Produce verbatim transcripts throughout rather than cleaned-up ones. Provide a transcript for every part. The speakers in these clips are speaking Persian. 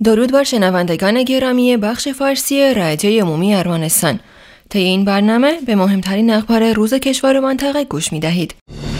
درود بر شنوندگان گرامی بخش فارسی رادیوی عمومی ارمنستان. طی این برنامه به مهمترین اخبار روز کشور و منطقه گوش می دهید.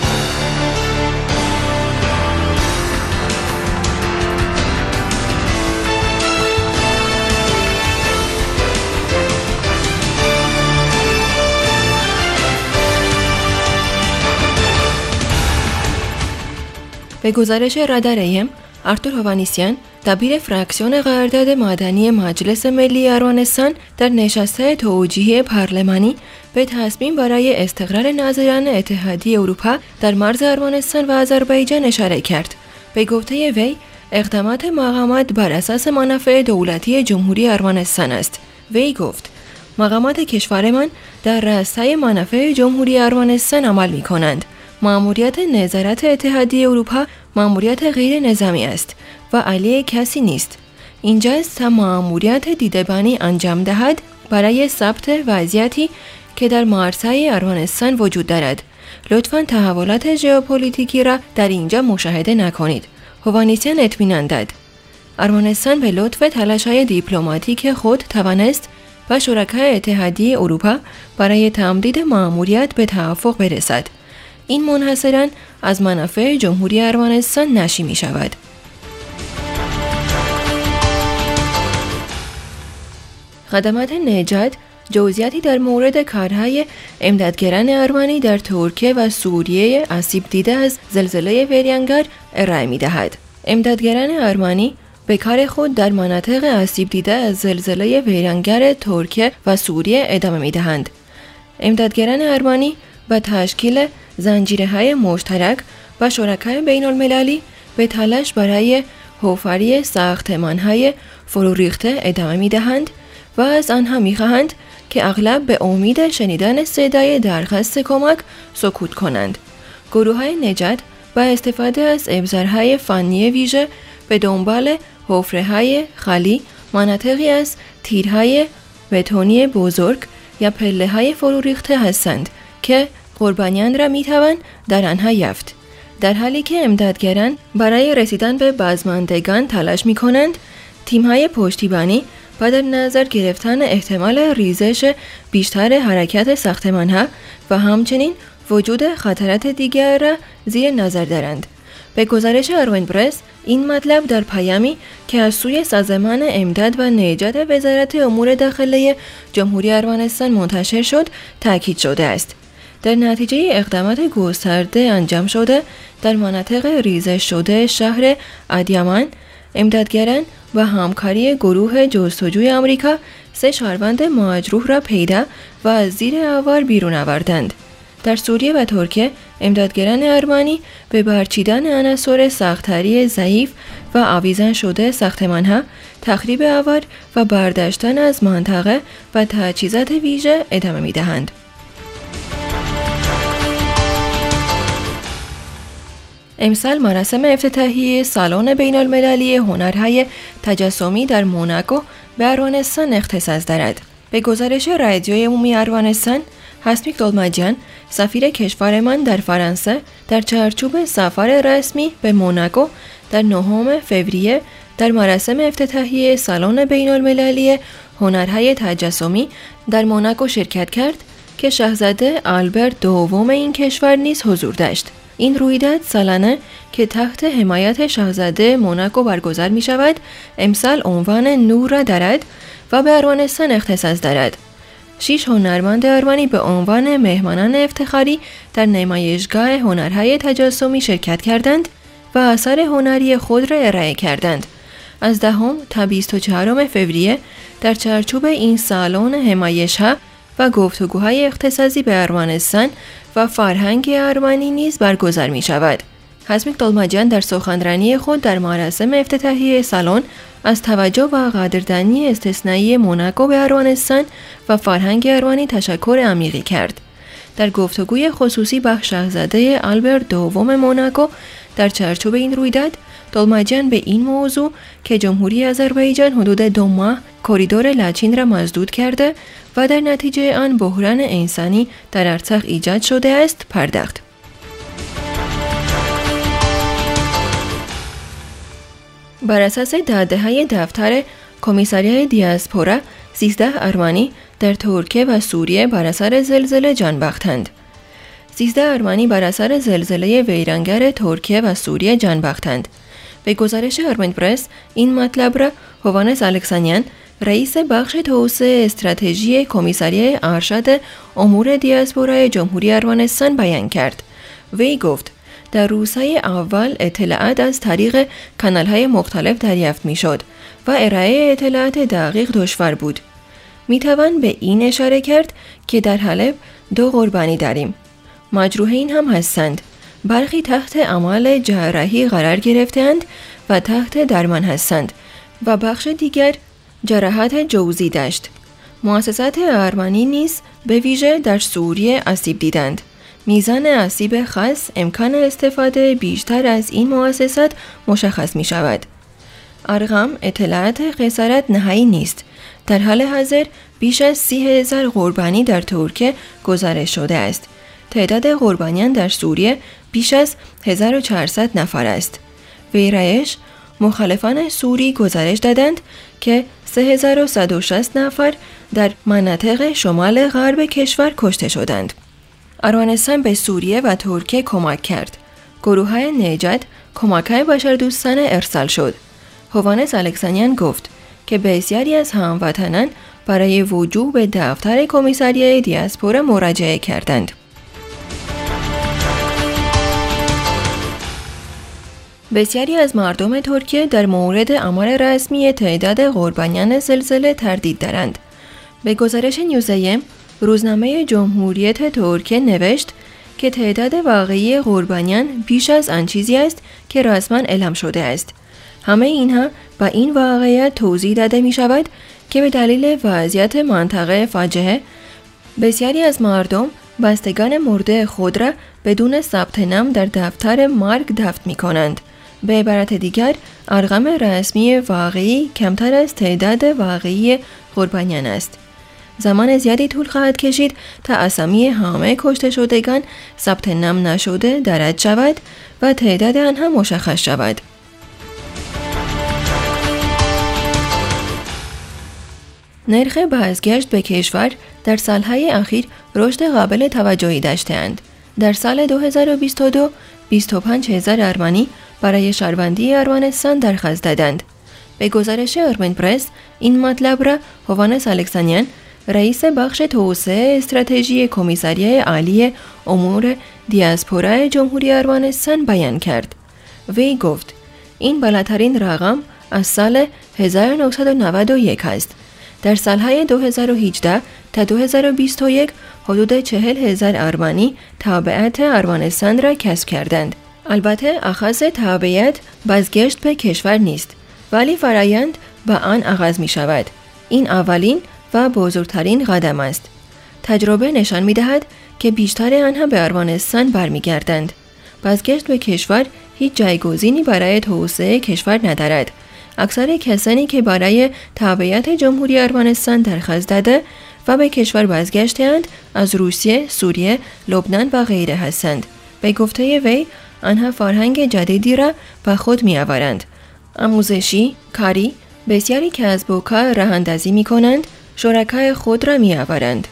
به گزارش رادار ایم، آرتور هوانیسیان، دبیر فراکسیون قرارداد مدنی مجلس ملی ارمنستان، در نشست توجیهی پارلمانی به تصمیم برای استقرار ناظران اتحادیه اروپا در مرز ارمنستان و آذربایجان اشاره کرد. به گفته وی، اقدامات مقامات بر اساس منافع دولتی جمهوری ارمنستان است. وی گفت: مقامات کشورمان در راستای منافع جمهوری ارمنستان عمل می‌کنند. مأموریت نظارت اتحادیه اروپا مأموریت غیر نظامی است و علیه کسی نیست. اینجاست تا مأموریت دیدبانی انجام دهد برای ثبت وضعیتی که در مرزهای ارمنستان وجود دارد. لطفاً تحولات ژئوپلیتیکی را در اینجا مشاهده نکنید. هوانیسیان اطمینان داد. ارمنستان به لطف تلاش‌های دیپلماتیک خود توانست با شرکای اتحادیه اروپا برای تمدید مأموریت به توافق برسد. این منحصراً از منافع جمهوری ارمنستان ناشی می شود. خدمات نجات جزئیاتی در مورد کارهای امدادگران ارمنی در ترکیه و سوریه آسیب دیده از زلزله ویرانگر ارائه می دهد. امدادگران ارمنی به کار خود در مناطق آسیب دیده از زلزله ویرانگر ترکیه و سوریه ادامه می دهند. امدادگران ارمنی با تشکیل زنجیره‌های مشترک و شرکای بین المللی به تلاش برای حفاری ساختمان‌های فرو ریخته ادامه می‌دهند و از آنها می‌خواهند که اغلب به امید شنیدن صدای درخواست کمک سکوت کنند. گروه‌های نجات با استفاده از ابزارهای فنی ویژه به دنبال حفره‌های خالی، مناطقی از تیرهای بتونی بزرگ یا پله‌های فرو ریخته هستند که قربانیان را میتوان در آنها یافت. در حالی که امدادگران برای رسیدن به بازماندگان تلاش می کنند، تیم‌های پشتیبانی با در نظر گرفتن احتمال ریزش بیشتر حرکت ساختمان‌ها و همچنین وجود خطرات دیگر را زیر نظر دارند. به گزارش اروین پرس، این مطلب در پیامی که از سوی سازمان امداد و نجات وزارت امور داخلی جمهوری ارمنستان منتشر شد تاکید شده است. در نتیجه اقدامات گسترده انجام شده در مناطق ریزش شده شهر ادیامان، امدادگران و همکاری گروه جستجوی آمریکا سه شهروند مجروح را پیدا و از زیر آوار بیرون آوردند. در سوریه و ترکیه، امدادگران ارمنی به برچیدن عناصر ساختاری ضعیف و آویزان شده ساختمان‌ها، تخریب آوار و برداشتن از منطقه و تجهیزات ویژه ادامه می‌دهند. امسال مراسم افتتاحیه سالن بین المللی هنرهای تجسمی در موناکو به ارمنستان اختصاص دارد. به گزارش رادیوی عمومی ارمنستان، حسمیک دولماجیان، سفیر کشورمان در فرانسه، در چارچوب سفر رسمی به موناکو در نهم فوریه در مراسم افتتاحیه سالن بین المللی هنرهای تجسمی در موناکو شرکت کرد که شاهزاده آلبرت دوم این کشور نیز حضور داشت. این رویداد سالانه که تحت حمایت شاهزاده موناکو برگزار می شود، امسال عنوان نور را دارد و به ارمنستان اختصاص دارد. شش هنرمند ارمنی به عنوان مهمانان افتخاری در نمایشگاه هنرهای تجسمی شرکت کردند و آثار هنری خود را ارائه کردند. از دهم تا بیست و چهارم فوریه در چارچوب این سالن حمایش‌ها و گفتگوهای اختصاصی به ارمنستان و فرهنگ ارمنی نیز برگزار می شود. حسمیک دولماجیان در سخنرانی خود در مراسم افتتاحیه سالن از توجه و قدردانی استثنایی موناکو به ارمنستان و فرهنگ ارمنی تشکر عمیقی کرد. در گفتگوی خصوصی با شاهزاده آلبرت دوم موناکو در چارچوب این رویداد، دولماجیان به این موضوع که جمهوری آذربایجان حدود دو ماه کریدور لاچین را مسدود کرده و در نتیجه آن بحران انسانی در ارتش ایجاد شده است پرداخت. بر اساس داده‌های دفتر کمیساریای دیاسپورا، سیزده ارمنی در ترکیه و سوریه بر اثر زلزله جان باختند. سیزده ارمنی بر اثر زلزله ویرانگر ترکیه و سوریه جان باختند. به گزارش آرمن پرس این مطلب را هوانس الکسانیان، رئیس بخش توسعه استراتژی کمیساریای ارشد امور دیاسپورای جمهوری ارمنستان بیان کرد. وی گفت در روزهای اول اطلاعات از طریق کانال‌های مختلف دریافت می‌شد و ارائه اطلاعات دقیق دشوار بود. می‌توان به این اشاره کرد که در حلب دو قربانی داریم. مجروحین هم هستند. برخی تحت عمل جراحی قرار گرفتند و تحت درمان هستند و بخش دیگر جراحت جوزی داشت. مؤسسات ارمنی نیز به ویژه در سوریه آسیب دیدند. میزان آسیب خاص امکان استفاده بیشتر از این مؤسسات مشخص می شود. ارقام اطلاعات خسارت نهایی نیست. در حال حاضر بیش از سی هزار قربانی در ترکیه گزارش شده است. تعداد قربانیان در سوریه بیش از هزار و چهارصد نفر است. ویرایش مخالفان سوری گزارش دادند که سه هزار و صد و شصت نفر در مناطق شمال غرب کشور کشته شدند. ارمنستان به سوریه و ترکیه کمک کرد. گروه‌های نجات کمک‌های بشردوستانه ارسال شد. هوانس الکسانیان گفت که بسیاری از هموطنان برای وجوه به دفتر کمیساریای دیاسپورا مراجعه کردند. بسیاری از مردم ترکیه در مورد آمار رسمی تعداد قربانیان زلزله تردید دارند. به گزارش نیوزایم، روزنامه جمهوریت ترکیه نوشت که تعداد واقعی قربانیان بیش از آن چیزی است که رسما اعلام شده است. همه اینها با این واقعیت توضیح داده می شود که به دلیل وضعیت منطقه فاجعه بسیاری از مردم بستگان مرده خود را بدون ثبت نام در دفتر مرگ دفن می کنند. به عبارت دیگر، ارقام رسمی واقعی کمتر از تعداد واقعی قربانیان است. زمان زیادی طول خواهد کشید تا اسامی همه کشته شدگان ثبت نام نشده درج شود و تعداد آنها مشخص شود. نرخ بازگشت به کشور در سالهای اخیر رشد قابل توجهی داشته‌اند. در سال دو هزار و بیست و دو، بیست و پنج هزار ارمنی برای شهروندی ارمنستان درخواست دادند. به گزارش آرمن پرس این مطلب را هوانس الکسانیان، رئیس بخش توسعه استراتژی کمیساریای عالی امور دیاسپورای جمهوری ارمنستان بیان کرد. وی گفت این بالاترین رقم از سال هزار و نهصد و نود و یک است. در سالهای دو هزار و هجده تا دو هزار و بیست و یک حدود چهل هزار ارمنی تابعیت ارمنستان را کسب کردند. البته آغاز تابعیت بازگشت به کشور نیست، ولی فرایند با آن آغاز می شود. این اولین و بزرگترین قدم است. تجربه نشان می دهد که بیشتر آنها به ارمنستان برمیگردند. بازگشت به کشور هیچ جایگزینی برای توسعه کشور ندارد. اکثر کسانی که برای تابعیت جمهوری ارمنستان درخواست داده و به کشور بازگشتند از روسیه، سوریه، لبنان و غیره هستند. به گفته وی، آنها فرهنگ جدیدی را با خود می آورند. آموزشی، کاری، بسیاری کسب و کار راه اندازی می کنند، شرکای خود را می آورند.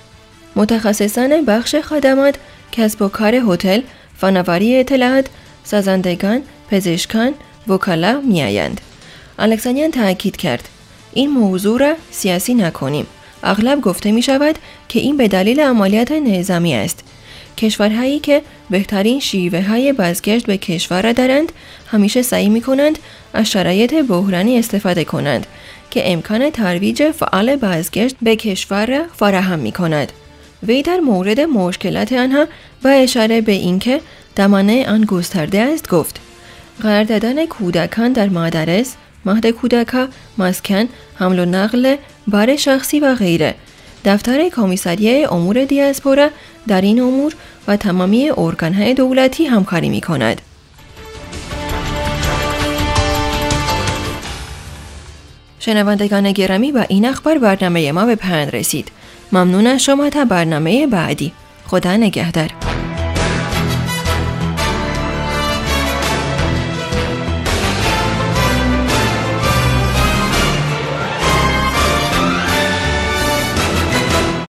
متخصصان بخش خدمات، کسب و کار هتل، فناوری اطلاعات، سازندگان، پزشکان، وکلا می آیند. الکسانیان تأکید کرد این موضوع را سیاسی نکنیم. اغلب گفته می شود که این به دلیل عملیات نظامی است. کشورهایی که بهترین شیوه های بازگشت به کشور را دارند همیشه سعی می کنند از شرایط بحرانی استفاده کنند که امکان ترویج فعال بازگشت به کشور را فراهم می کند. وی در مورد مشکلات آنها با اشاره به اینکه دامنه آن گسترده است گفت قرار دادن کودکان در مدارس، مهد کودکان، مسکن، حمل و نقل، بار شخصی و غیره. دفتر کمیساریای امور دیاسپورا در این امور و تمامی ارگان‌های دولتی همکاری می‌کند. شنوندگان گرامی، با این اخبار برنامه ما به پایان رسید. ممنون از شما. تا برنامه بعدی. خدا نگهدار.